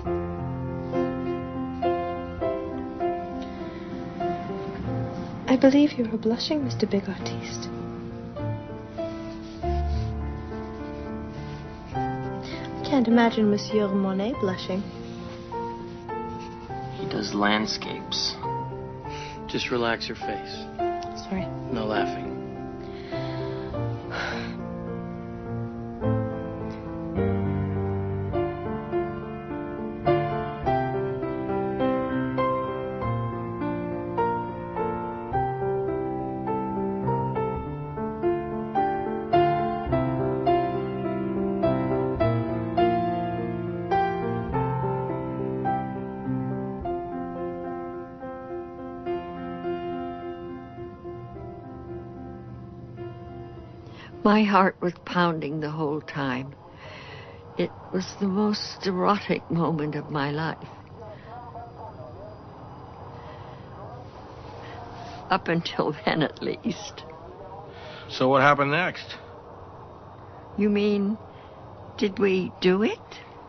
I believe you are blushing, Mr. Big Artiste. I can't imagine Monsieur Monet blushing. He does landscapes. Just relax your face. Sorry. No laughing. My heart was pounding the whole time. It was the most erotic moment of my life. Up until then, at least. So what happened next? You mean, did we do it?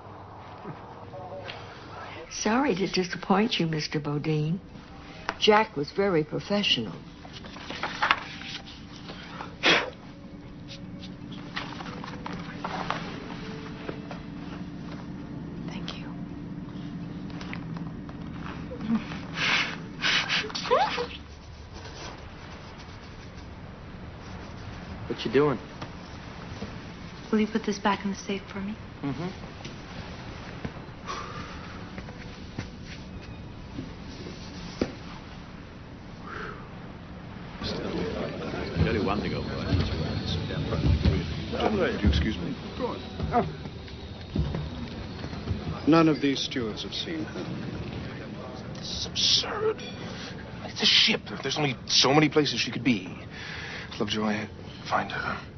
Sorry to disappoint you, Mr. Bodine. Jack was very professional. What you doing? Will you put this back in the safe for me? Mm-hmm. I'll tell you one thing, old boy. Gentlemen, would you excuse me? Go on. Oh. None of these stewards have seen her. This is absurd. It's a ship. There's only so many places she could be. Lovejoy, find her.